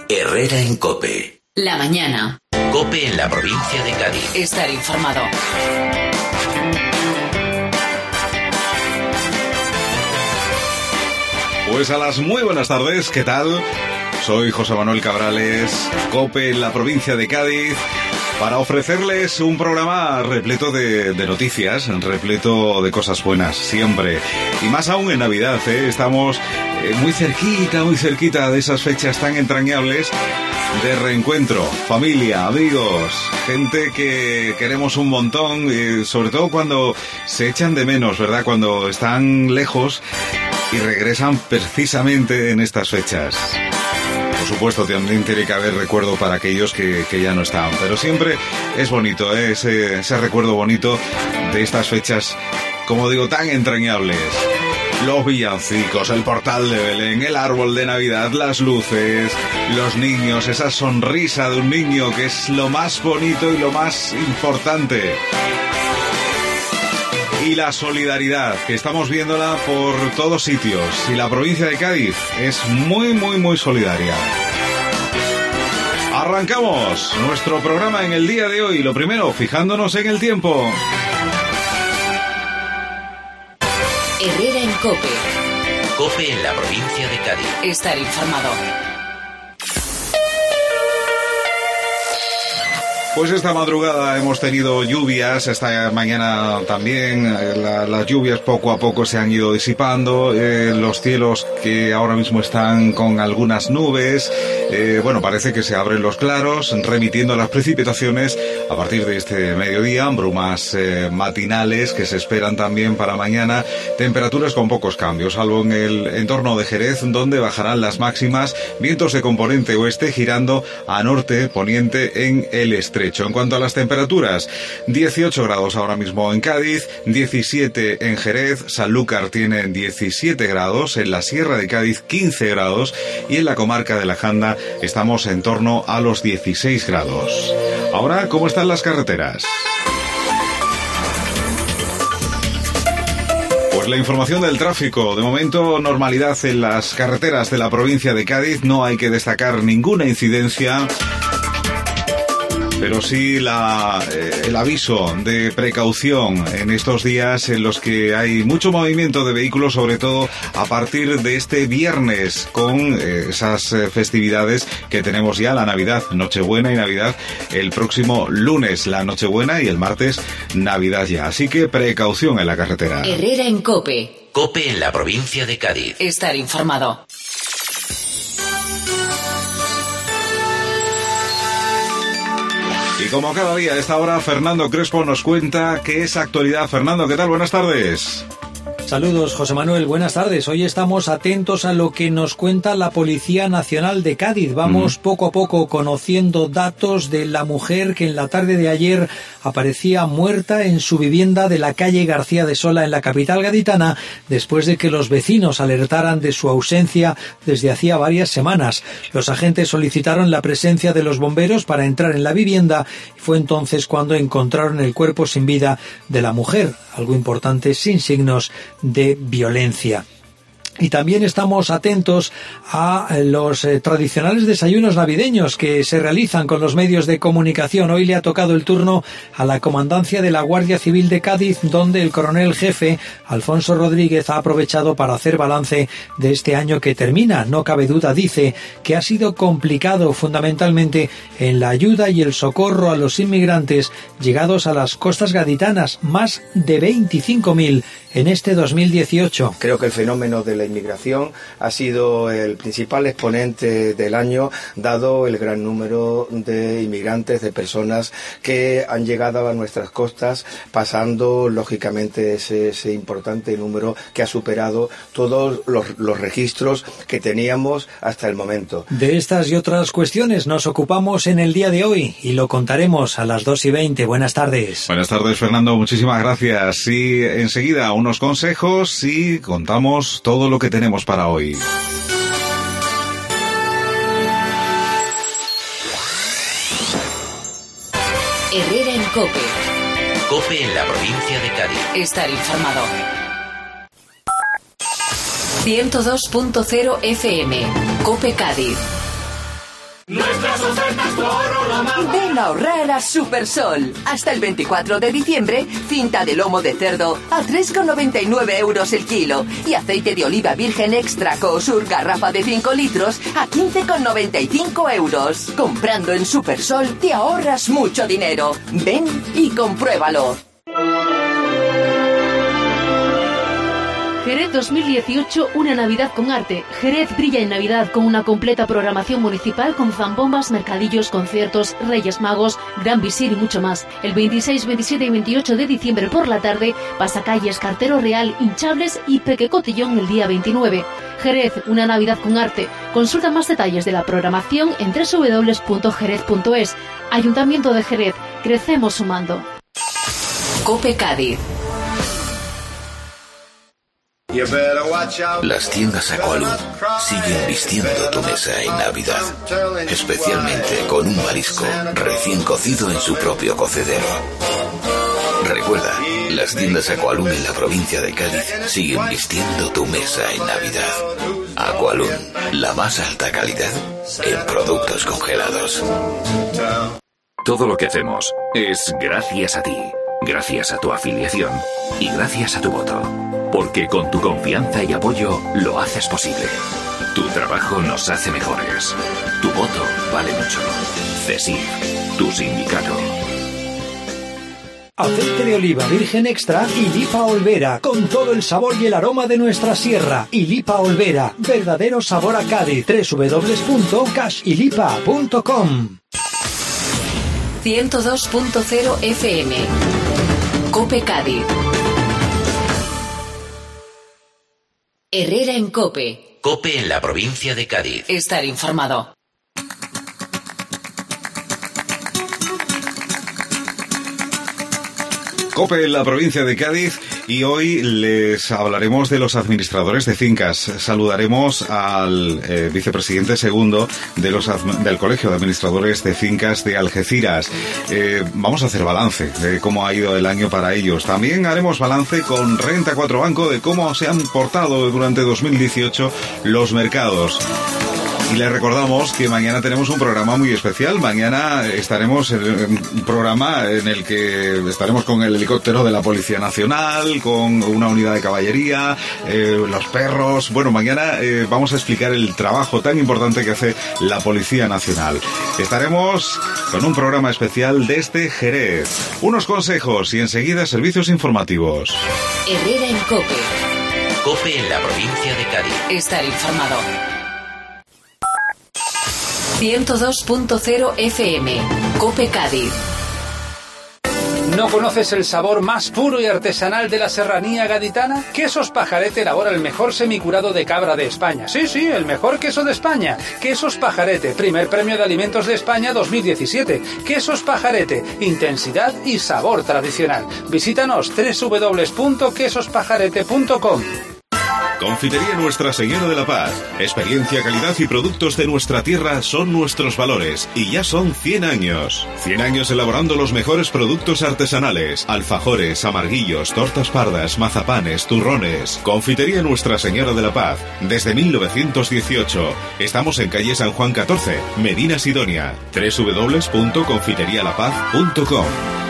Herrera en COPE. La mañana. COPE en la provincia de Cádiz. Estar informado. Pues a las muy buenas tardes, ¿qué tal? Soy José Manuel Cabrales, COPE en la provincia de Cádiz, para ofrecerles un programa repleto de noticias, repleto de cosas buenas, siempre. Y más aún en Navidad, ¿eh? Estamos muy cerquita de esas fechas tan entrañables de reencuentro, familia, amigos, gente que queremos un montón, sobre todo cuando se echan de menos, ¿verdad? Cuando están lejos y regresan precisamente en estas fechas. Por supuesto, también tiene que haber recuerdo para aquellos que ya no están, pero siempre es bonito, ¿eh? ese recuerdo bonito de estas fechas, como digo, tan entrañables. Los villancicos, el portal de Belén, el árbol de Navidad, las luces, los niños, esa sonrisa de un niño que es lo más bonito y lo más importante. Y la solidaridad, que estamos viéndola por todos sitios. Y la provincia de Cádiz es muy solidaria. Arrancamos nuestro programa en el día de hoy. Lo primero, fijándonos en el tiempo. Herrera en COPE. COPE en la provincia de Cádiz. Estar informado. Pues esta madrugada hemos tenido lluvias, esta mañana también, las lluvias poco a poco se han ido disipando, los cielos que ahora mismo están con algunas nubes, parece que se abren los claros, remitiendo las precipitaciones a partir de este mediodía, brumas matinales que se esperan también para mañana, temperaturas con pocos cambios, salvo en el entorno de Jerez, donde bajarán las máximas, vientos de componente oeste girando a norte, poniente en el estrecho. En cuanto a las temperaturas, 18 grados ahora mismo en Cádiz, 17 en Jerez, Sanlúcar tiene 17 grados, en la Sierra de Cádiz 15 grados y en la comarca de la Janda estamos en torno a los 16 grados. Ahora, ¿cómo están las carreteras? Pues la información del tráfico. De momento, normalidad en las carreteras de la provincia de Cádiz. No hay que destacar ninguna incidencia, pero sí el aviso de precaución en estos días en los que hay mucho movimiento de vehículos, sobre todo a partir de este viernes, con esas festividades que tenemos ya, la Navidad, Nochebuena y Navidad, el próximo lunes la Nochebuena y el martes Navidad ya. Así que precaución en la carretera. Herrera en COPE. COPE en la provincia de Cádiz. Estar informado. Y como cada día a esta hora, Fernando Crespo nos cuenta qué es actualidad. Fernando, ¿qué tal? Buenas tardes. Saludos, José Manuel, buenas tardes. Hoy estamos atentos a lo que nos cuenta la Policía Nacional de Cádiz. Vamos poco a poco conociendo datos de la mujer que en la tarde de ayer aparecía muerta en su vivienda de la calle García de Sola en la capital gaditana, después de que los vecinos alertaran de su ausencia desde hacía varias semanas. Los agentes solicitaron la presencia de los bomberos para entrar en la vivienda y fue entonces cuando encontraron el cuerpo sin vida de la mujer, algo importante, sin signos de violencia. Y también estamos atentos a los tradicionales desayunos navideños que se realizan con los medios de comunicación. Hoy le ha tocado el turno a la Comandancia de la Guardia Civil de Cádiz, donde el coronel jefe Alfonso Rodríguez ha aprovechado para hacer balance de este año que termina. No cabe duda, dice, que ha sido complicado fundamentalmente en la ayuda y el socorro a los inmigrantes llegados a las costas gaditanas, más de 25.000 en este 2018. Creo que el fenómeno de la inmigración ha sido el principal exponente del año, dado el gran número de inmigrantes, de personas que han llegado a nuestras costas, pasando lógicamente ese importante número que ha superado todos los registros que teníamos hasta el momento. De estas y otras cuestiones nos ocupamos en el día de hoy y lo contaremos a las 2:20. Buenas tardes. Buenas tardes, Fernando, muchísimas gracias. Y enseguida unos consejos y contamos todo lo que tenemos para hoy. Herrera en COPE. COPE en la provincia de Cádiz. Estar informado. 102.0 FM. COPE Cádiz. Ven a ahorrar a Supersol. Hasta el 24 de diciembre, cinta de lomo de cerdo a 3,99 € el kilo. Y aceite de oliva virgen extra Cosur garrafa de 5 litros a 15,95 €. Comprando en Supersol te ahorras mucho dinero. Ven y compruébalo. Jerez 2018, una Navidad con arte. Jerez brilla en Navidad con una completa programación municipal con zambombas, mercadillos, conciertos, Reyes Magos, Gran Visir y mucho más. El 26, 27 y 28 de diciembre por la tarde, pasacalles, cartero real, hinchables y pequecotillón el día 29. Jerez, una Navidad con arte. Consulta más detalles de la programación en www.jerez.es. Ayuntamiento de Jerez, crecemos sumando. COPE Cádiz. Las tiendas Aqualum siguen vistiendo tu mesa en Navidad, especialmente con un marisco recién cocido en su propio cocedero. Recuerda, las tiendas Aqualum en la provincia de Cádiz siguen vistiendo tu mesa en Navidad. Aqualum, la más alta calidad en productos congelados. Todo lo que hacemos es gracias a ti, gracias a tu afiliación y gracias a tu voto. Porque con tu confianza y apoyo lo haces posible. Tu trabajo nos hace mejores. Tu voto vale mucho. CESIF, tu sindicato. Aceite de oliva virgen extra y Lipa Olvera, con todo el sabor y el aroma de nuestra sierra. Y Lipa Olvera, verdadero sabor a Cádiz. www.cashilipa.com. 102.0 FM. COPE Cádiz. Herrera en COPE. COPE en la provincia de Cádiz. Estar informado. COPE en la provincia de Cádiz, y hoy les hablaremos de los administradores de fincas. Saludaremos al vicepresidente segundo del Colegio de Administradores de Fincas de Algeciras. Vamos a hacer balance de cómo ha ido el año para ellos. También haremos balance con Renta 4 Banco de cómo se han portado durante 2018 los mercados. Y les recordamos que mañana tenemos un programa muy especial. Mañana estaremos en un programa en el que estaremos con el helicóptero de la Policía Nacional, con una unidad de caballería, los perros. Bueno, mañana vamos a explicar el trabajo tan importante que hace la Policía Nacional. Estaremos con un programa especial desde Jerez. Unos consejos y enseguida servicios informativos. Herrera en COPE. COPE en la provincia de Cádiz. Estar informado. 102.0 FM. COPE Cádiz. ¿No conoces el sabor más puro y artesanal de la serranía gaditana? Quesos Pajarete elabora el mejor semicurado de cabra de España. Sí, el mejor queso de España. Quesos Pajarete, primer premio de alimentos de España 2017. Quesos Pajarete, intensidad y sabor tradicional. Visítanos www.quesospajarete.com. Confitería Nuestra Señora de la Paz. Experiencia, calidad y productos de nuestra tierra son nuestros valores. Y ya son 100 años. 100 años elaborando los mejores productos artesanales. Alfajores, amarguillos, tortas pardas, mazapanes, turrones. Confitería Nuestra Señora de la Paz. Desde 1918. Estamos en calle San Juan 14, Medina Sidonia. www.confiterialapaz.com.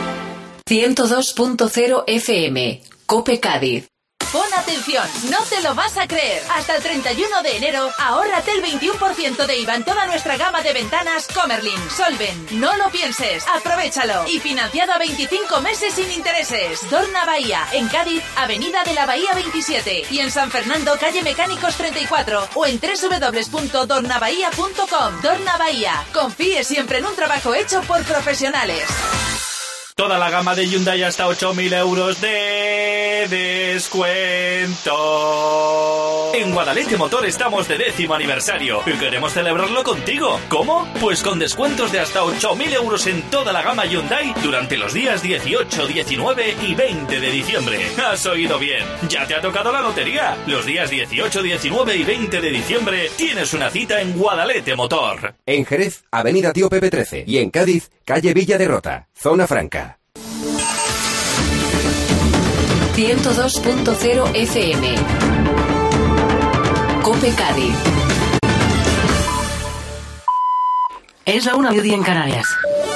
102.0 FM. COPE Cádiz. Pon atención, no te lo vas a creer. Hasta el 31 de enero, ahórrate el 21% de IVA en toda nuestra gama de ventanas Comerlin, Solven. No lo pienses, aprovéchalo. Y financiado a 25 meses sin intereses. Dorna Bahía, en Cádiz, Avenida de la Bahía 27. Y en San Fernando, calle Mecánicos 34. O en www.dornabahía.com. Dorna Bahía, confíe siempre en un trabajo hecho por profesionales. Toda la gama de Hyundai hasta 8.000 euros de descuento. En Guadalete Motor estamos de 10º aniversario y queremos celebrarlo contigo. ¿Cómo? Pues con descuentos de hasta 8.000 euros en toda la gama Hyundai durante los días 18, 19 y 20 de diciembre. Has oído bien, ya te ha tocado la lotería. Los días 18, 19 y 20 de diciembre tienes una cita en Guadalete Motor. En Jerez, Avenida Tío Pepe 13. Y en Cádiz, calle Villa de Rota, Zona Franca. 102.0 FM. COPE Cádiz. Es la 1:00 en Canarias.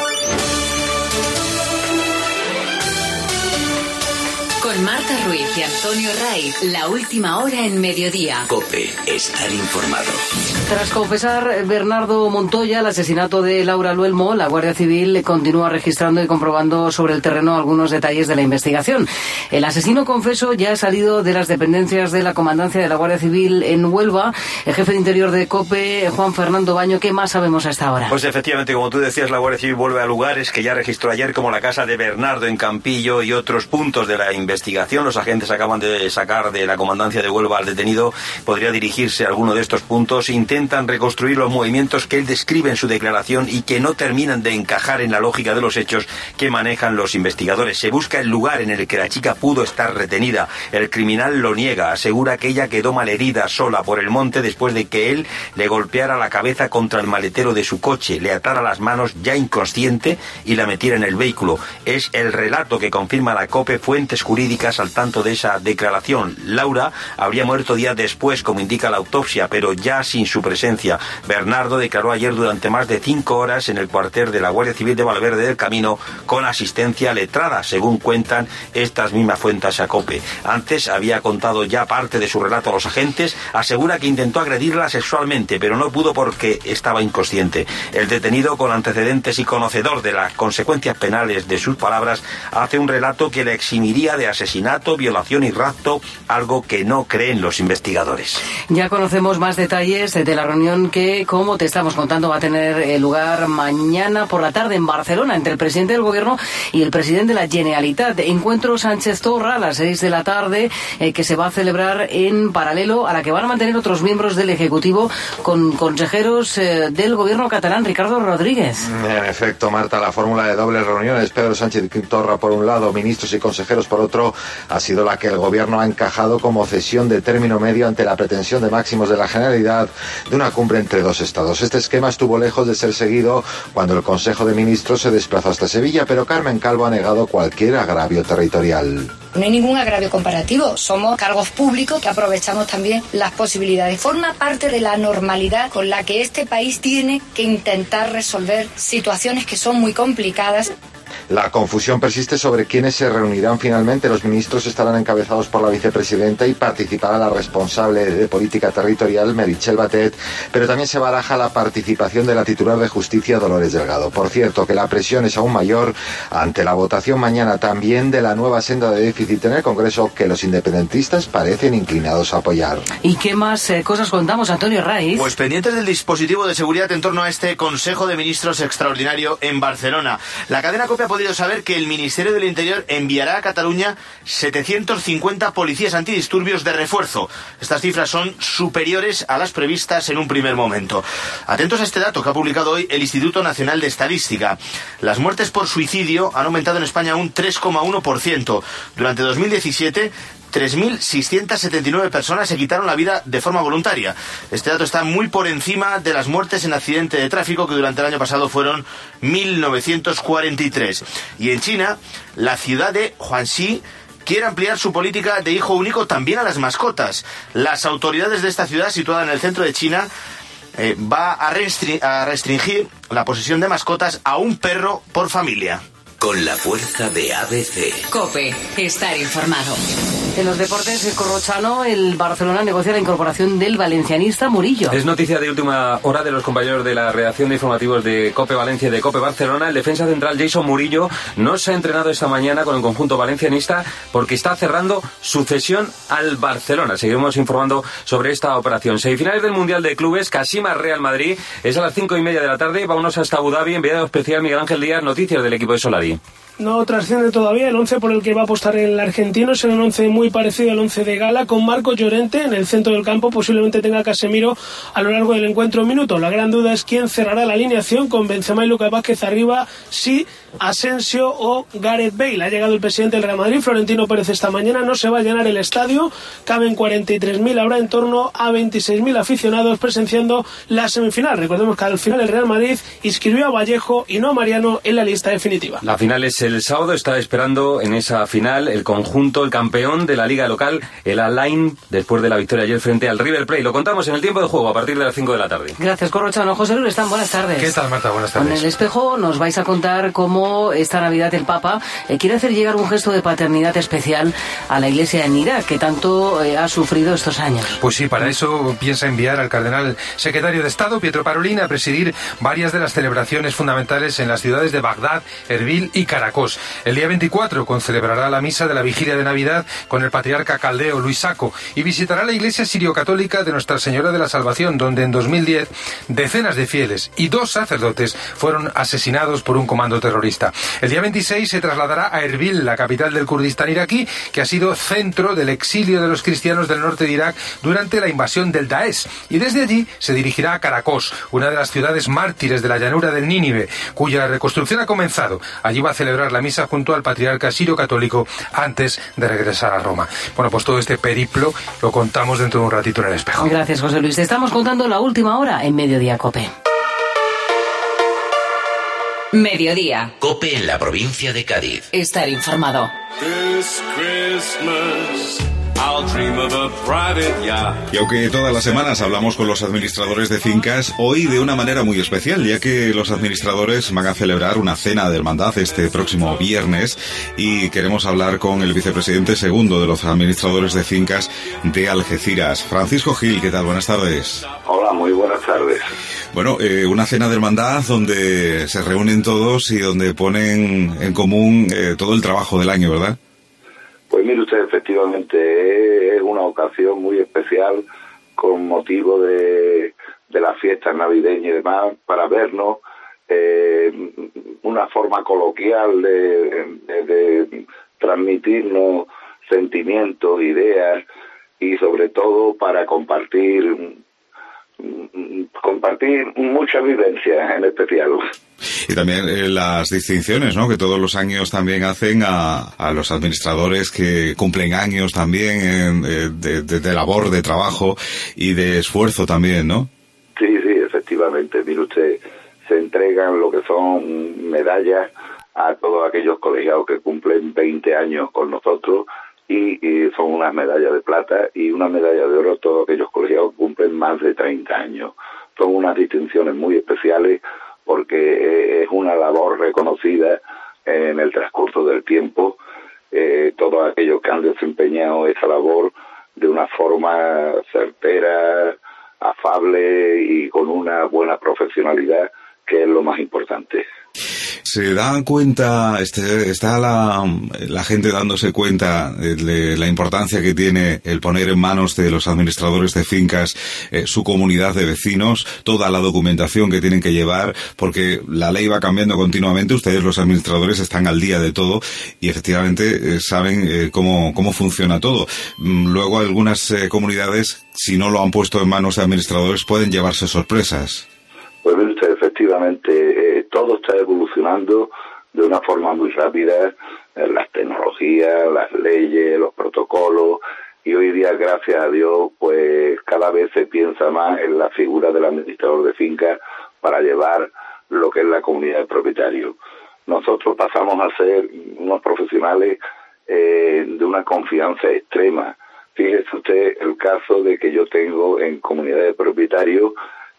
Con Marta Ruiz y Antonio Raiz, la última hora en mediodía. COPE, estar informado. Tras confesar Bernardo Montoya el asesinato de Laura Luelmo, la Guardia Civil continúa registrando y comprobando sobre el terreno algunos detalles de la investigación. El asesino confeso ya ha salido de las dependencias de la Comandancia de la Guardia Civil en Huelva. El jefe de Interior de COPE, Juan Fernando Baño, ¿qué más sabemos hasta ahora? Pues efectivamente, como tú decías, la Guardia Civil vuelve a lugares que ya registró ayer, como la casa de Bernardo en Campillo y otros puntos de la investigación. Los agentes acaban de sacar de la Comandancia de Huelva al detenido. Podría dirigirse a alguno de estos puntos. Intentan reconstruir los movimientos que él describe en su declaración y que no terminan de encajar en la lógica de los hechos que manejan los investigadores. Se busca el lugar en el que la chica pudo estar retenida. El criminal lo niega. Asegura que ella quedó malherida sola por el monte después de que él le golpeara la cabeza contra el maletero de su coche, le atara las manos ya inconsciente y la metiera en el vehículo. Es el relato que confirma la COPE, fuentes jurídicas al tanto de esa declaración. Laura habría muerto días después, como indica la autopsia, pero ya sin su presencia. Bernardo declaró ayer durante más de 5 horas en el cuartel de la Guardia Civil de Valverde del Camino con asistencia letrada, según cuentan estas mismas fuentes a COPE. Antes había contado ya parte de su relato a los agentes. Asegura que intentó agredirla sexualmente, pero no pudo porque estaba inconsciente. El detenido, con antecedentes y conocedor de las consecuencias penales de sus palabras, hace un relato que le eximiría de asesinato, violación y rapto, algo que no creen los investigadores. Ya conocemos más detalles de la reunión que, como te estamos contando, va a tener lugar mañana por la tarde en Barcelona entre el presidente del Gobierno y el presidente de la Generalitat. Encuentro Sánchez Torra a las 6 de la tarde, que se va a celebrar en paralelo a la que van a mantener otros miembros del Ejecutivo con consejeros del Gobierno catalán. Ricardo Rodríguez. En efecto, Marta, la fórmula de dobles reuniones, Pedro Sánchez Torra por un lado, ministros y consejeros por otro, ha sido la que el Gobierno ha encajado como cesión de término medio ante la pretensión de máximos de la Generalidad de una cumbre entre dos estados. Este esquema estuvo lejos de ser seguido cuando el Consejo de Ministros se desplazó hasta Sevilla, pero Carmen Calvo ha negado cualquier agravio territorial. No hay ningún agravio comparativo. Somos cargos públicos que aprovechamos también las posibilidades. Forma parte de la normalidad con la que este país tiene que intentar resolver situaciones que son muy complicadas. La confusión persiste sobre quiénes se reunirán finalmente. Los ministros estarán encabezados por la vicepresidenta y participará la responsable de política territorial, Meritxell Batet, pero también se baraja la participación de la titular de Justicia, Dolores Delgado. Por cierto, que la presión es aún mayor ante la votación mañana también de la nueva senda de déficit en el Congreso, que los independentistas parecen inclinados a apoyar. ¿Y qué más cosas contamos, Antonio Raiz? Pues pendientes del dispositivo de seguridad en torno a este Consejo de Ministros extraordinario en Barcelona. La cadena COPE ha podido saber que el Ministerio del Interior enviará a Cataluña 750 policías antidisturbios de refuerzo. Estas cifras son superiores a las previstas en un primer momento. Atentos a este dato que ha publicado hoy el Instituto Nacional de Estadística. Las muertes por suicidio han aumentado en España un 3,1%. Durante 2017... 3.679 personas se quitaron la vida de forma voluntaria. Este dato está muy por encima de las muertes en accidente de tráfico, que durante el año pasado fueron 1.943. Y en China, la ciudad de Huangxi quiere ampliar su política de hijo único también a las mascotas. Las autoridades de esta ciudad, situada en el centro de China, va a restringir la posesión de mascotas a un perro por familia. Con la fuerza de ABC. COPE, estar informado. En los deportes, Corrochano, el Barcelona negocia la incorporación del valencianista Murillo. Es noticia de última hora de los compañeros de la redacción de informativos de COPE Valencia y de COPE Barcelona. El defensa central Jason Murillo no se ha entrenado esta mañana con el conjunto valencianista porque está cerrando su cesión al Barcelona. Seguiremos informando sobre esta operación. Semifinales del Mundial de Clubes, Kashima Real Madrid, es a las 5:30 de la tarde. Vámonos hasta Abu Dhabi, enviado especial Miguel Ángel Díaz, noticias del equipo de Solari. No trasciende todavía el 11 por el que va a apostar el argentino. Será un 11 muy parecido al 11 de gala, con Marco Llorente en el centro del campo. Posiblemente tenga Casemiro a lo largo del encuentro un minuto. La gran duda es quién cerrará la alineación, con Benzema y Lucas Vázquez arriba, si Asensio o Gareth Bale. Ha llegado el presidente del Real Madrid, Florentino Pérez, esta mañana. No se va a llenar el estadio, caben 43.000, habrá en torno a 26.000 aficionados presenciando la semifinal. Recordemos que al final el Real Madrid inscribió a Vallejo y no a Mariano en la lista definitiva. La final es el sábado, está esperando en esa final el conjunto, el campeón de la liga local, el Alain, después de la victoria ayer frente al River Plate. Lo contamos en el tiempo de juego a partir de las 5 de la tarde. Gracias, Corrochano. José Luis Están, buenas tardes. ¿Qué tal, Marta? Buenas tardes. En el espejo nos vais a contar cómo esta Navidad el Papa quiere hacer llegar un gesto de paternidad especial a la Iglesia en Irak, que tanto ha sufrido estos años. Pues sí, para eso piensa enviar al cardenal secretario de Estado, Pietro Parolin, a presidir varias de las celebraciones fundamentales en las ciudades de Bagdad, Erbil y Caracas. El día 24 concelebrará la misa de la vigilia de Navidad con el patriarca caldeo Luis Sacco y visitará la iglesia sirio-católica de Nuestra Señora de la Salvación, donde en 2010 decenas de fieles y 2 sacerdotes fueron asesinados por un comando terrorista. El día 26 se trasladará a Erbil, la capital del Kurdistán iraquí, que ha sido centro del exilio de los cristianos del norte de Irak durante la invasión del Daesh, y desde allí se dirigirá a Caracas, una de las ciudades mártires de la llanura del Nínive, cuya reconstrucción ha comenzado. Allí va a celebrar la misa junto al patriarca sirio-católico antes de regresar a Roma. Bueno, pues todo este periplo lo contamos dentro de un ratito en el espejo. Gracias, José Luis. Te estamos contando la última hora en Mediodía Cope. Mediodía. Cope en la provincia de Cádiz. Estar informado. This Christmas, I'll dream of a private yacht. Y aunque todas las semanas hablamos con los administradores de fincas, hoy de una manera muy especial, ya que los administradores van a celebrar una cena de hermandad este próximo viernes y queremos hablar con el vicepresidente segundo de los administradores de fincas de Algeciras, Francisco Gil. ¿Qué tal? Buenas tardes. Hola, muy buenas tardes. Bueno, una cena de hermandad donde se reúnen todos y donde ponen en común todo el trabajo del año, ¿verdad? Pues mire usted, efectivamente es una ocasión muy especial con motivo de las fiestas navideñas y demás, para vernos, una forma coloquial de transmitirnos sentimientos, ideas y sobre todo para compartir muchas vivencias en especial. Y también las distinciones, ¿no?, que todos los años también hacen a los administradores que cumplen años también de labor, de trabajo y de esfuerzo también, ¿no? Sí, efectivamente. Mire usted, se entregan lo que son medallas a todos aquellos colegiados que cumplen 20 años con nosotros y son unas medallas de plata y una medalla de oro a todos aquellos colegiados que cumplen más de 30 años. Son unas distinciones muy especiales porque es una labor reconocida en el transcurso del tiempo. Todos aquellos que han desempeñado esa labor de una forma certera, afable y con una buena profesionalidad, que es lo más importante. ¿Se dan cuenta, está la gente dándose cuenta de la importancia que tiene el poner en manos de los administradores de fincas su comunidad de vecinos, toda la documentación que tienen que llevar, porque la ley va cambiando continuamente, ustedes los administradores están al día de todo y efectivamente saben cómo funciona todo? Luego algunas comunidades, si no lo han puesto en manos de administradores, pueden llevarse sorpresas. Pues mire usted, efectivamente, todo está evolucionando de una forma muy rápida, las tecnologías, las leyes, los protocolos, y hoy día, gracias a Dios, pues cada vez se piensa más en la figura del administrador de finca para llevar lo que es la comunidad de propietarios. Nosotros pasamos a ser unos profesionales de una confianza extrema. Fíjese usted el caso de que yo tengo en comunidad de propietarios,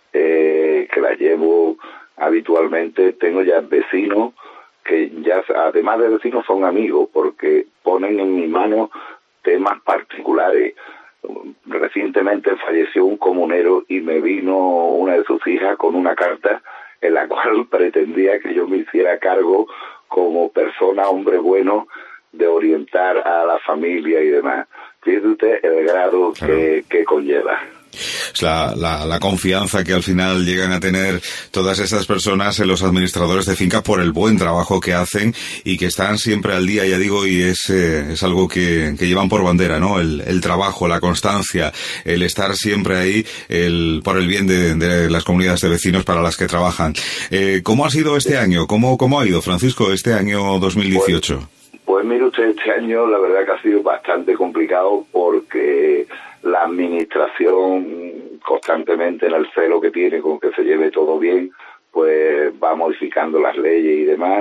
que la llevo habitualmente, tengo ya vecinos que ya, además de vecinos, son amigos porque ponen en mi mano temas particulares. Recientemente falleció un comunero y me vino una de sus hijas con una carta en la cual pretendía que yo me hiciera cargo como persona, hombre bueno, de orientar a la familia y demás. Fíjese usted el grado que conlleva. Es la confianza que al final llegan a tener todas estas personas en los administradores de fincas por el buen trabajo que hacen y que están siempre al día, ya digo, y es algo que llevan por bandera, ¿no? El trabajo, la constancia, el estar siempre ahí por el bien de las comunidades de vecinos para las que trabajan. ¿Cómo ha sido este año? ¿Cómo ha ido, Francisco, este año 2018? Pues mire usted, este año la verdad que ha sido bastante complicado porque la administración, constantemente en el celo que tiene con que se lleve todo bien, pues va modificando las leyes y demás.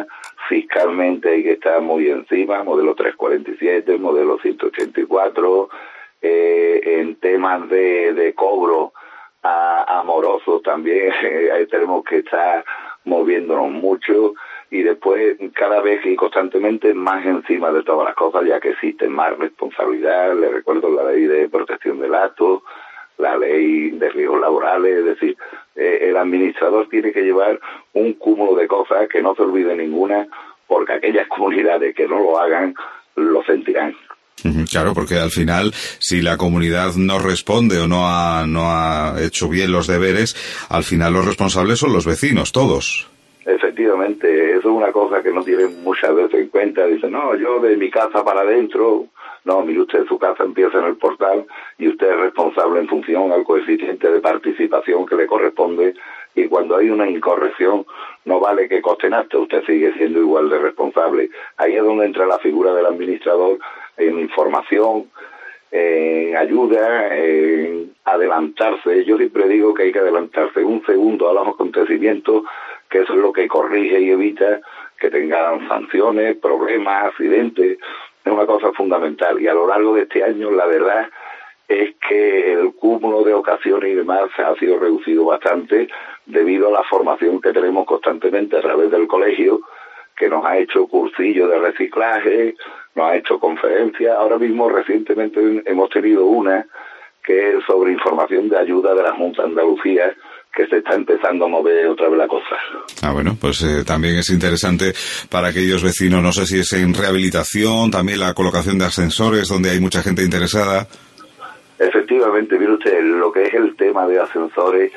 fiscalmente hay que estar muy encima, modelo 347, modelo 184, en temas de cobro amoroso también ahí tenemos que estar moviéndonos mucho, y después cada vez y constantemente más encima de todas las cosas, ya que existe más responsabilidad. Le recuerdo la ley de protección del acto, la ley de riesgos laborales, es decir, el administrador tiene que llevar un cúmulo de cosas, que no se olvide ninguna, porque aquellas comunidades que no lo hagan lo sentirán. Claro, porque al final, si la comunidad no responde o no ha hecho bien los deberes, al final los responsables son los vecinos, todos. Efectivamente, eso es una cosa que no tienen muchas veces en cuenta. Dicen, no, yo de mi casa para adentro. No, mire usted, su casa empieza en el portal y usted es responsable en función al coeficiente de participación que le corresponde, y cuando hay una incorrección no vale que coste nada, usted sigue siendo igual de responsable. Ahí es donde entra la figura del administrador, en información, en ayuda, en adelantarse. Yo siempre digo que hay que adelantarse un segundo a los acontecimientos, que eso es lo que corrige y evita que tengan sanciones, problemas, accidentes. Es una cosa fundamental, y a lo largo de este año la verdad es que el cúmulo de ocasiones y demás ha sido reducido bastante debido a la formación que tenemos constantemente a través del colegio, que nos ha hecho cursillos de reciclaje, nos ha hecho conferencias. Ahora mismo recientemente hemos tenido una que es sobre información de ayuda de la Junta de Andalucía, que se está empezando a mover otra vez la cosa. Bueno, pues también es interesante para aquellos vecinos, no sé si es en rehabilitación, también la colocación de ascensores, donde hay mucha gente interesada. Efectivamente, mire usted, lo que es el tema de ascensores,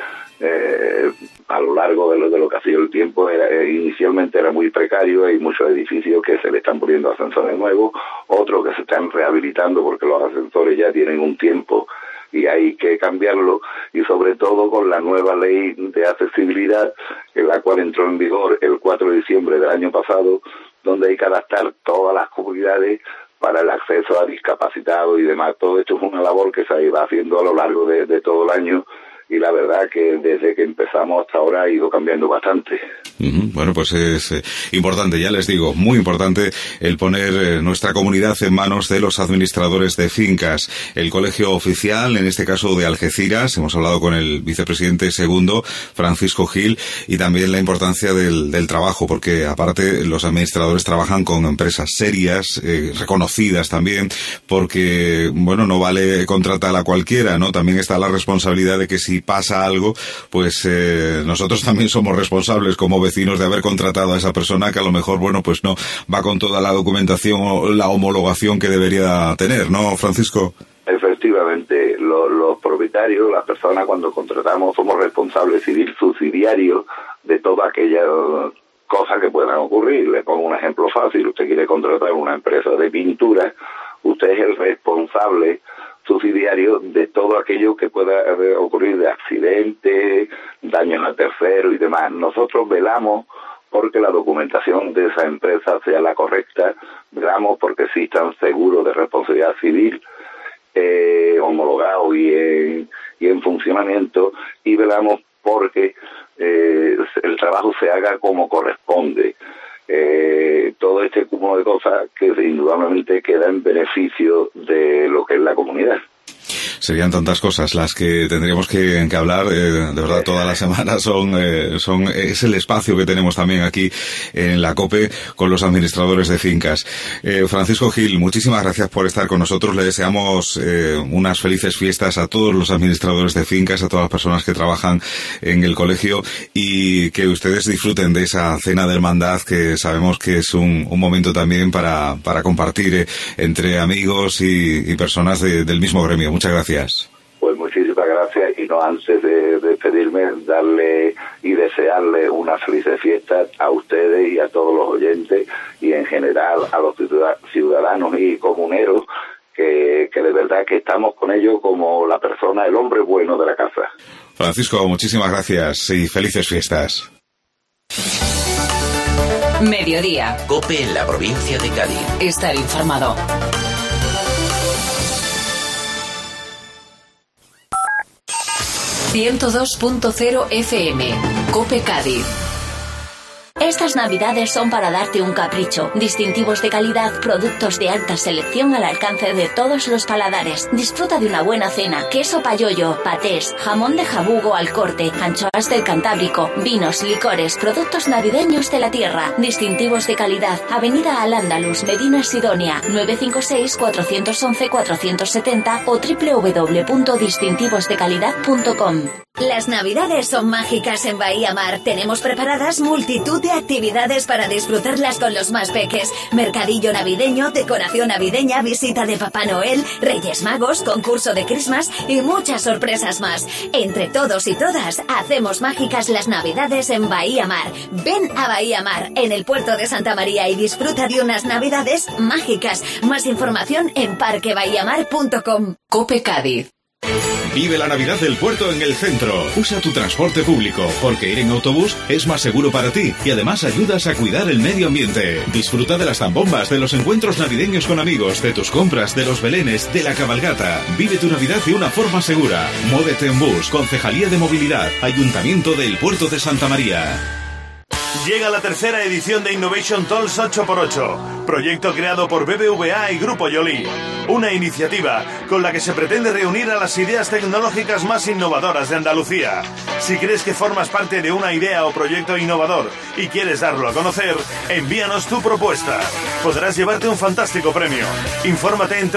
a lo largo de lo que ha sido el tiempo, inicialmente era muy precario. Hay muchos edificios que se le están poniendo ascensores nuevos, otros que se están rehabilitando porque los ascensores ya tienen un tiempo y hay que cambiarlo, y sobre todo con la nueva ley de accesibilidad, en la cual entró en vigor el 4 de diciembre del año pasado, donde hay que adaptar todas las comunidades para el acceso a discapacitados y demás. Todo esto es una labor que se va haciendo a lo largo de todo el año, y la verdad que desde que empezamos hasta ahora ha ido cambiando bastante. Bueno, pues es importante, ya les digo, muy importante el poner nuestra comunidad en manos de los administradores de fincas. El colegio oficial, en este caso de Algeciras, hemos hablado con el vicepresidente segundo, Francisco Gil, y también la importancia del trabajo, porque aparte los administradores trabajan con empresas serias, reconocidas también, porque, bueno, no vale contratar a cualquiera, ¿no? También está la responsabilidad de que si pasa algo, pues nosotros también somos responsables como vecinos de haber contratado a esa persona que a lo mejor, bueno, pues no va con toda la documentación o la homologación que debería tener, ¿no, Francisco? Efectivamente, los propietarios, las personas cuando contratamos, somos responsables civil subsidiarios de toda aquella cosa que puedan ocurrir. Le pongo un ejemplo fácil: usted quiere contratar una empresa de pintura, usted es el responsable subsidiario de todo aquello que pueda ocurrir, de accidentes, daños a terceros y demás. Nosotros velamos porque la documentación de esa empresa sea la correcta, velamos porque existan seguros de responsabilidad civil homologados y en funcionamiento, y velamos porque el trabajo se haga como corresponde. Todo este cúmulo de cosas que indudablemente queda en beneficio de lo que es la comunidad. Serían tantas cosas las que tendríamos que hablar, de verdad, toda la semana es el espacio que tenemos también aquí en la COPE con los administradores de fincas. Francisco Gil, muchísimas gracias por estar con nosotros. Le deseamos unas felices fiestas a todos los administradores de fincas, a todas las personas que trabajan en el colegio, y que ustedes disfruten de esa cena de hermandad, que sabemos que es un momento también para compartir entre amigos y personas del mismo gremio. Muchas gracias. Pues muchísimas gracias, y no antes de despedirme, darle y desearle unas felices fiestas a ustedes y a todos los oyentes, y en general a los ciudadanos y comuneros, que de verdad que estamos con ellos como la persona, el hombre bueno de la casa. Francisco, muchísimas gracias y felices fiestas. Mediodía. COPE en la provincia de Cádiz. Estar informado. ...102.0 FM... COPE Cádiz. Estas navidades son para darte un capricho. Distintivos de calidad, productos de alta selección al alcance de todos los paladares. Disfruta de una buena cena, queso payollo, patés, jamón de jabugo al corte, anchoas del Cantábrico, vinos, licores, productos navideños de la tierra. Distintivos de calidad, Avenida Al-Ándalus, Medina Sidonia, 956-411-470 o www.distintivosdecalidad.com. Las navidades son mágicas en Bahía Mar. Tenemos preparadas multitud de actividades para disfrutarlas con los más peques. Mercadillo navideño, decoración navideña, visita de Papá Noel, Reyes Magos, concurso de Christmas y muchas sorpresas más. Entre todos y todas, hacemos mágicas las navidades en Bahía Mar. Ven a Bahía Mar, en el puerto de Santa María, y disfruta de unas navidades mágicas. Más información en parquebahiamar.com. COPE Cádiz. Vive la Navidad del puerto en el centro. Usa tu transporte público, porque ir en autobús es más seguro para ti y además ayudas a cuidar el medio ambiente. Disfruta de las zambombas, de los encuentros navideños con amigos, de tus compras, de los belenes, de la cabalgata. Vive tu Navidad de una forma segura. Muévete en bus. Concejalía de Movilidad. Ayuntamiento del Puerto de Santa María. Llega la tercera edición de Innovation Talks 8x8, proyecto creado por BBVA y Grupo Yoli. Una iniciativa con la que se pretende reunir a las ideas tecnológicas más innovadoras de Andalucía. Si crees que formas parte de una idea o proyecto innovador y quieres darlo a conocer, envíanos tu propuesta. Podrás llevarte un fantástico premio. Infórmate en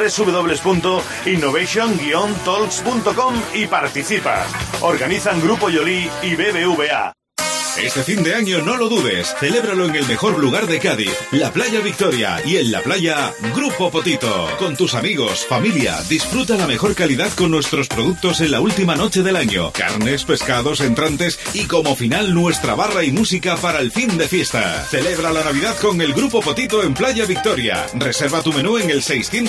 www.innovation-talks.com y participa. Organizan Grupo Yoli y BBVA. Este fin de año no lo dudes, celébralo en el mejor lugar de Cádiz, la Playa Victoria, y en la playa, Grupo Potito. Con tus amigos, familia, disfruta la mejor calidad con nuestros productos en la última noche del año. Carnes, pescados, entrantes y como final nuestra barra y música para el fin de fiesta. Celebra la Navidad con el Grupo Potito en Playa Victoria. Reserva tu menú en el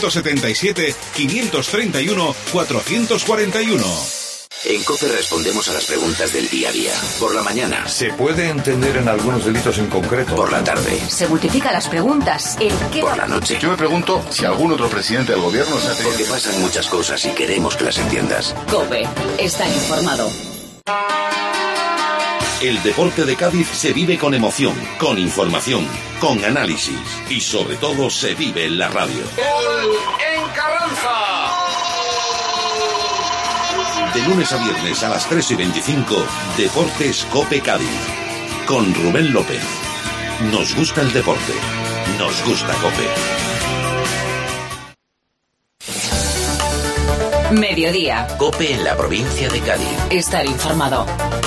677-531-441. En COPE respondemos a las preguntas del día a día. Por la mañana. ¿Se puede entender en algunos delitos en concreto? Por la tarde. Se multiplican las preguntas. ¿En qué? Por la noche. Yo me pregunto si algún otro presidente del gobierno se ha tenido... Porque pasan muchas cosas y queremos que las entiendas. COPE. Estar informado. El deporte de Cádiz se vive con emoción, con información, con análisis y sobre todo se vive en la radio. ¡Gol en Carranza! De lunes a viernes a las 3:25, Deportes COPE Cádiz. Con Rubén López. Nos gusta el deporte. Nos gusta COPE. Mediodía. COPE en la provincia de Cádiz. Estar informado.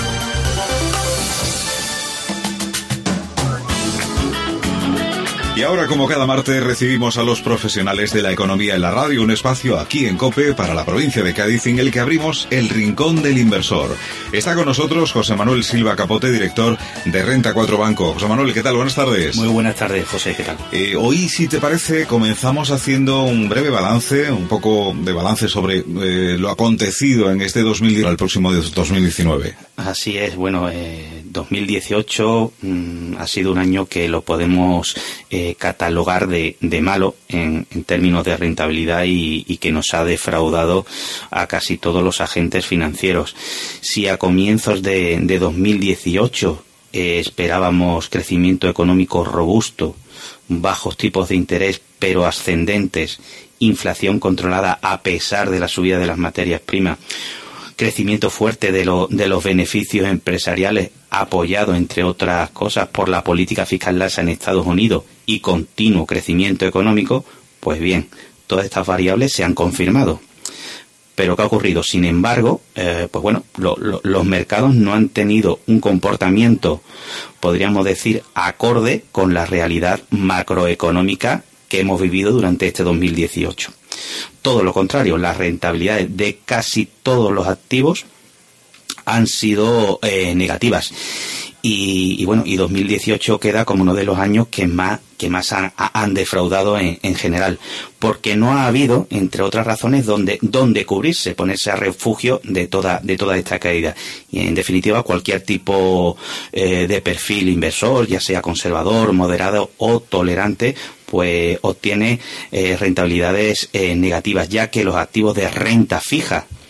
Y ahora, como cada martes, recibimos a los profesionales de la economía en la radio, un espacio aquí en COPE para la provincia de Cádiz en el que abrimos el Rincón del Inversor. Está con nosotros José Manuel Silva Capote, director de Renta 4 Banco. José Manuel, ¿qué tal? Buenas tardes. Muy buenas tardes, José, ¿qué tal? Hoy, si te parece, comenzamos haciendo un breve balance, un poco de balance sobre lo acontecido en este 2010 al próximo 2019. Así es, bueno, 2018 ha sido un año que lo podemos catalogar de malo en términos de rentabilidad y que nos ha defraudado a casi todos los agentes financieros. Si a comienzos de 2018 esperábamos crecimiento económico robusto, bajos tipos de interés pero ascendentes, inflación controlada a pesar de la subida de las materias primas, crecimiento fuerte de los beneficios empresariales apoyado, entre otras cosas, por la política fiscal laxa en Estados Unidos y continuo crecimiento económico, pues bien, todas estas variables se han confirmado. Pero ¿qué ha ocurrido? Sin embargo, pues bueno, los mercados no han tenido un comportamiento, podríamos decir, acorde con la realidad macroeconómica que hemos vivido durante este 2018. Todo lo contrario, las rentabilidades de casi todos los activos han sido negativas. Y bueno, y 2018 queda como uno de los años que más han defraudado en general, porque no ha habido, entre otras razones, donde cubrirse, ponerse a refugio de toda esta caída. Y en definitiva, cualquier tipo de perfil inversor, ya sea conservador, moderado o tolerante, pues obtiene rentabilidades negativas, ya que los activos de renta fija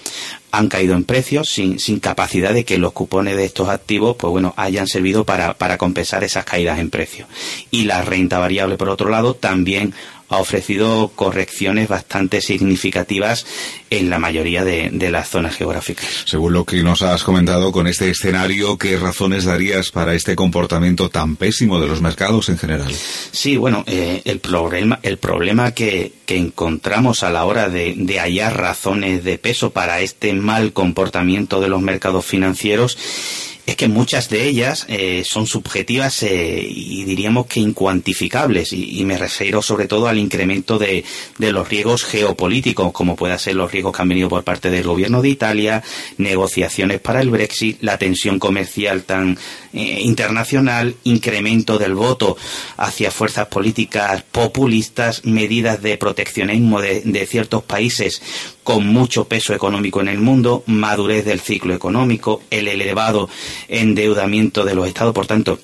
han caído en precios sin capacidad de que los cupones de estos activos pues bueno hayan servido para compensar esas caídas en precios. Y la renta variable, por otro lado, también ha ofrecido correcciones bastante significativas en la mayoría de las zonas geográficas. Según lo que nos has comentado, con este escenario, ¿qué razones darías para este comportamiento tan pésimo de los mercados en general? Sí, bueno, el problema que encontramos a la hora de hallar razones de peso para este mal comportamiento de los mercados financieros es que muchas de ellas son subjetivas y diríamos que incuantificables, y me refiero sobre todo al incremento de los riesgos geopolíticos, como pueden ser los riesgos que han venido por parte del gobierno de Italia, negociaciones para el Brexit, la tensión comercial tan internacional, incremento del voto hacia fuerzas políticas populistas, medidas de proteccionismo de ciertos países con mucho peso económico en el mundo, madurez del ciclo económico, el elevado endeudamiento de los estados. Por tanto,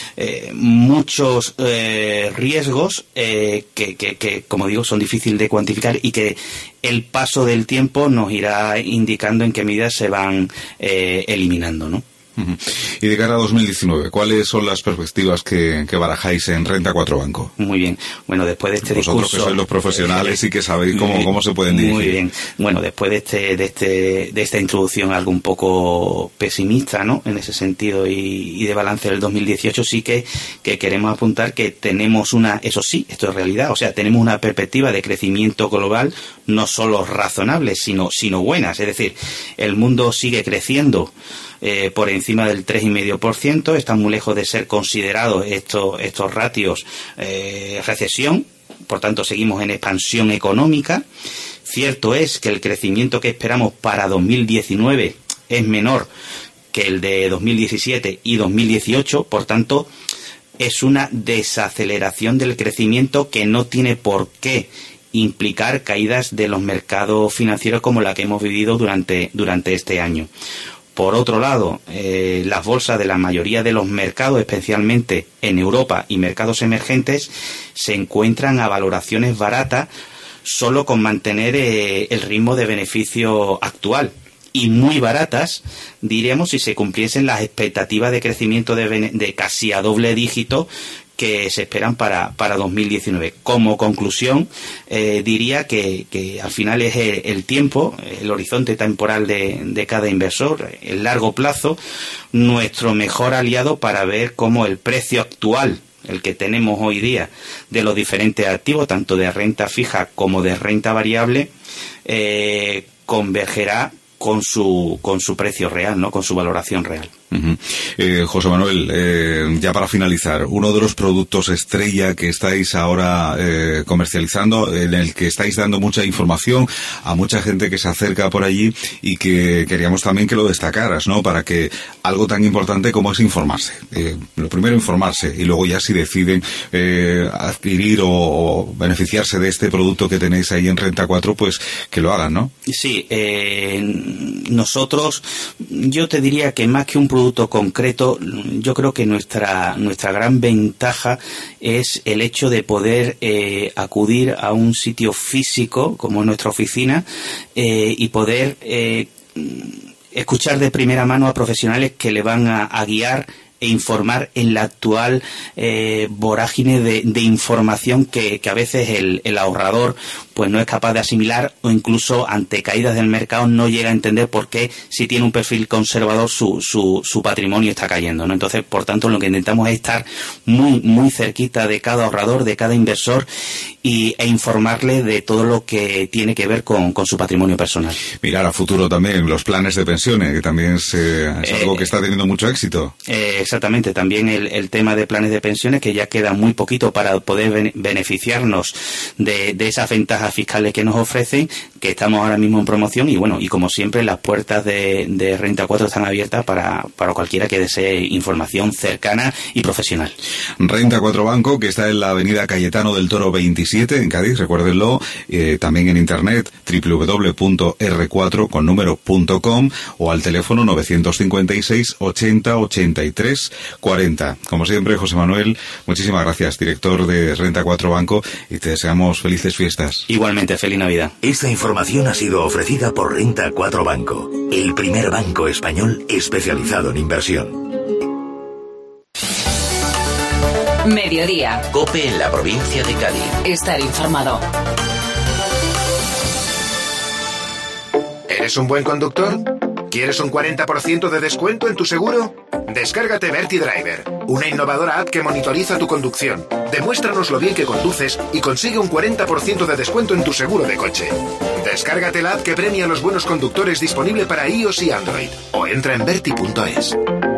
muchos riesgos que, como digo, son difíciles de cuantificar y que el paso del tiempo nos irá indicando en qué medidas se van eliminando, ¿no? Y de cara a 2019, ¿cuáles son las perspectivas que barajáis en Renta 4 Banco? Muy bien. Bueno, después de este discurso... Vosotros que sois los profesionales y que sabéis cómo se pueden dirigir. Muy bien. Bueno, después de esta introducción algo un poco pesimista, ¿no?, en ese sentido y de balance del 2018, sí que queremos apuntar que tenemos eso sí, esto es realidad, o sea, tenemos una perspectiva de crecimiento global no solo razonable, sino buenas. Es decir, el mundo sigue creciendo por encima del 3,5%, están muy lejos de ser considerados estos ratios recesión, por tanto seguimos en expansión económica. Cierto es que el crecimiento que esperamos para 2019 es menor que el de 2017 y 2018, por tanto es una desaceleración del crecimiento que no tiene por qué implicar caídas de los mercados financieros como la que hemos vivido durante este año. Por otro lado, las bolsas de la mayoría de los mercados, especialmente en Europa y mercados emergentes, se encuentran a valoraciones baratas solo con mantener el ritmo de beneficio actual, y muy baratas, diríamos, si se cumpliesen las expectativas de crecimiento de casi a doble dígito que se esperan para 2019. Como conclusión, diría que al final es el tiempo, el horizonte temporal de cada inversor, el largo plazo, nuestro mejor aliado para ver cómo el precio actual, el que tenemos hoy día, de los diferentes activos, tanto de renta fija como de renta variable, convergerá con su precio real, ¿no?, con su valoración real. José Manuel, ya para finalizar, uno de los productos estrella que estáis ahora comercializando, en el que estáis dando mucha información a mucha gente que se acerca por allí, y que queríamos también que lo destacaras, ¿no?, para que algo tan importante como es informarse. Lo primero, informarse, y luego ya si deciden adquirir o beneficiarse de este producto que tenéis ahí en Renta 4, pues que lo hagan, ¿no? Sí, nosotros, yo te diría que más que un producto concreto, yo creo que nuestra gran ventaja es el hecho de poder acudir a un sitio físico como nuestra oficina y poder escuchar de primera mano a profesionales que le van a guiar e informar en la actual vorágine de información que a veces el ahorrador pues no es capaz de asimilar, o incluso ante caídas del mercado no llega a entender por qué, si tiene un perfil conservador, su patrimonio está cayendo, ¿no? Entonces, por tanto, lo que intentamos es estar muy, muy cerquita de cada ahorrador, de cada inversor, e informarle de todo lo que tiene que ver con su patrimonio personal. Mirar a futuro también los planes de pensiones, que también es algo que está teniendo mucho éxito. Exactamente, también el tema de planes de pensiones, que ya queda muy poquito para poder beneficiarnos de esas ventajas fiscales que nos ofrecen, que estamos ahora mismo en promoción, y bueno, y como siempre las puertas de Renta 4 están abiertas para cualquiera que desee información cercana y profesional. Renta 4 Banco, que está en la avenida Cayetano del Toro 27 en Cádiz, recuérdenlo, también en internet www.r4.com o al teléfono 956 80 83 340. Como siempre, José Manuel, muchísimas gracias, director de Renta 4 Banco, y te deseamos felices fiestas. Igualmente, feliz Navidad. Esta información ha sido ofrecida por Renta 4 Banco, el primer banco español especializado en inversión. Mediodía. COPE en la provincia de Cádiz. Estar informado. ¿Eres un buen conductor? ¿Quieres un 40% de descuento en tu seguro? Descárgate VertiDriver, una innovadora app que monitoriza tu conducción. Demuéstranos lo bien que conduces y consigue un 40% de descuento en tu seguro de coche. Descárgate la app que premia a los buenos conductores, disponible para iOS y Android. O entra en verti.es.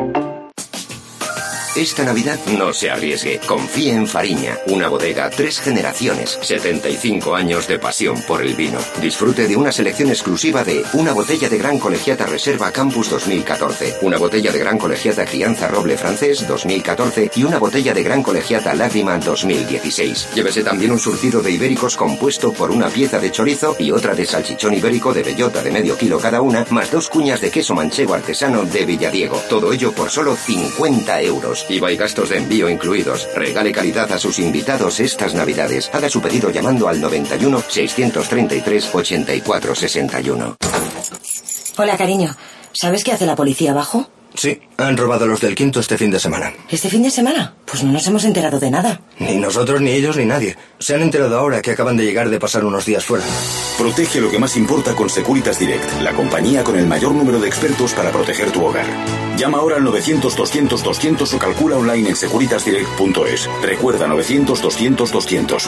Esta Navidad no se arriesgue. Confíe en Fariña, una bodega 3 generaciones, 75 años de pasión por el vino. Disfrute de una selección exclusiva de una botella de Gran Colegiata Reserva Campus 2014, una botella de Gran Colegiata Crianza Roble Francés 2014 y una botella de Gran Colegiata Lágrima 2016. Llévese también un surtido de ibéricos compuesto por una pieza de chorizo y otra de salchichón ibérico de bellota de medio kilo cada una, más 2 cuñas de queso manchego artesano de Villadiego. Todo ello por solo 50 euros. IVA y gastos de envío incluidos. Regale calidad a sus invitados estas Navidades. Haga su pedido llamando al 91 633 84 61. Hola, cariño. ¿Sabes qué hace la policía abajo? Sí, han robado los del Quinto este fin de semana. ¿Este fin de semana? Pues no nos hemos enterado de nada. Ni nosotros, ni ellos, ni nadie. Se han enterado ahora que acaban de llegar de pasar unos días fuera. Protege lo que más importa con Securitas Direct, la compañía con el mayor número de expertos para proteger tu hogar. Llama ahora al 900-200-200 o calcula online en securitasdirect.es. Recuerda, 900-200-200.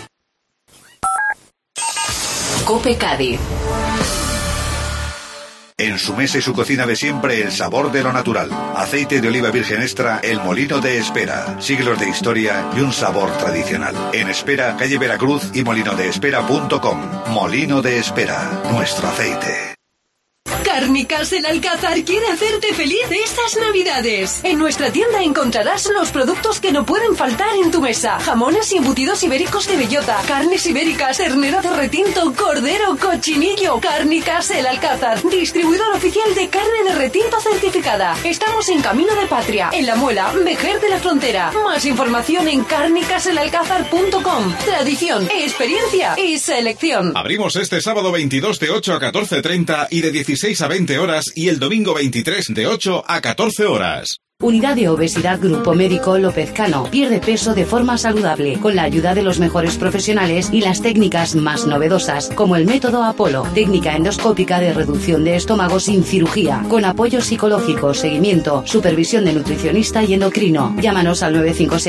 COPE Cádiz. En su mesa y su cocina de siempre, el sabor de lo natural. Aceite de oliva virgen extra, El Molino de Espera. Siglos de historia y un sabor tradicional. En Espera, calle Veracruz y molinodeespera.com. Molino de Espera, nuestro aceite. Cárnicas El Alcázar quiere hacerte feliz estas Navidades. En nuestra tienda encontrarás los productos que no pueden faltar en tu mesa. Jamones y embutidos ibéricos de bellota, carnes ibéricas, ternera de retinto, cordero, cochinillo. Cárnicas El Alcázar, distribuidor oficial de carne de retinto certificada. Estamos en Camino de Patria, en La Muela, Vejer de la Frontera. Más información en cárnicaselalcázar.com. Tradición, experiencia y selección. Abrimos este sábado 22 de 8 a 14:30 y de 16 a 20 horas y el domingo 23 de 8 a 14 horas. Unidad de Obesidad Grupo Médico López Cano. Pierde peso de forma saludable con la ayuda de los mejores profesionales y las técnicas más novedosas, como el método Apolo, técnica endoscópica de reducción de estómago sin cirugía, con apoyo psicológico, seguimiento, supervisión de nutricionista y endocrino. Llámanos al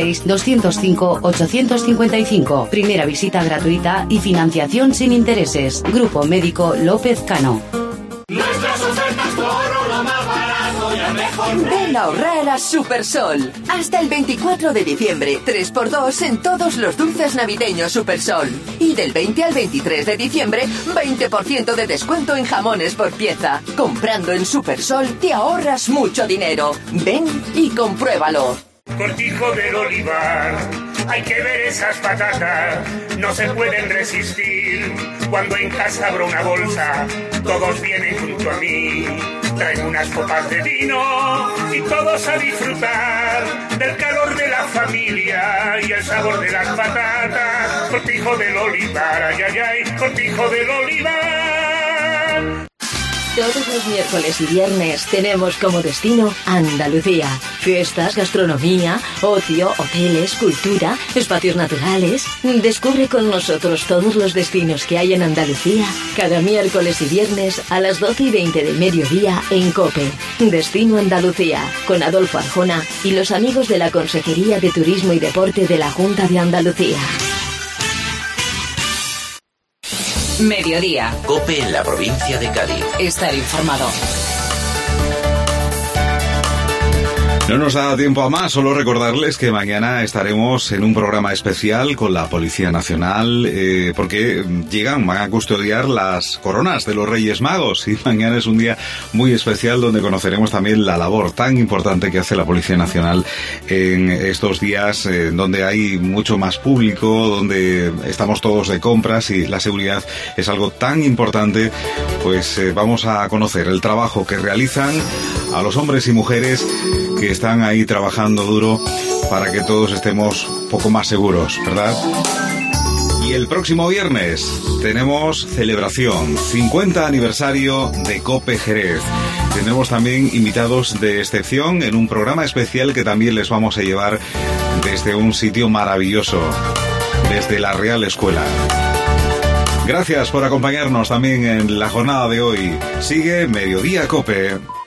956-205-855. Primera visita gratuita y financiación sin intereses. Grupo Médico López Cano. Nuestras ofertas por lo más barato y al mejor precio. Ven a ahorrar a Supersol. Hasta el 24 de diciembre, 3x2 en todos los dulces navideños Supersol. Y del 20 al 23 de diciembre, 20% de descuento en jamones por pieza. Comprando en Supersol te ahorras mucho dinero. Ven y compruébalo. Cortijo del Olivar, hay que ver esas patatas, no se pueden resistir. Cuando en casa abro una bolsa, todos vienen junto a mí. Traen unas copas de vino y todos a disfrutar del calor de la familia y el sabor de las patatas. Cortijo del Olivar, ay, ay, ay, Cortijo del Olivar. Todos los miércoles y viernes tenemos como destino Andalucía. Fiestas, gastronomía, ocio, hoteles, cultura, espacios naturales. Descubre con nosotros todos los destinos que hay en Andalucía cada miércoles y viernes a las 12:20 del mediodía en COPE. Destino Andalucía, con Adolfo Arjona y los amigos de la Consejería de Turismo y Deporte de la Junta de Andalucía. Mediodía. COPE en la provincia de Cádiz. Estar informado. No nos da tiempo a más, solo recordarles que mañana estaremos en un programa especial con la Policía Nacional, porque van a custodiar las coronas de los Reyes Magos, y mañana es un día muy especial donde conoceremos también la labor tan importante que hace la Policía Nacional en estos días, donde hay mucho más público, donde estamos todos de compras y la seguridad es algo tan importante. Pues vamos a conocer el trabajo que realizan a los hombres y mujeres que están ahí trabajando duro para que todos estemos un poco más seguros, ¿verdad? Y el próximo viernes tenemos celebración, 50 aniversario de COPE Jerez. Tendremos también invitados de excepción en un programa especial que también les vamos a llevar desde un sitio maravilloso, desde la Real Escuela. Gracias por acompañarnos también en la jornada de hoy. Sigue Mediodía COPE.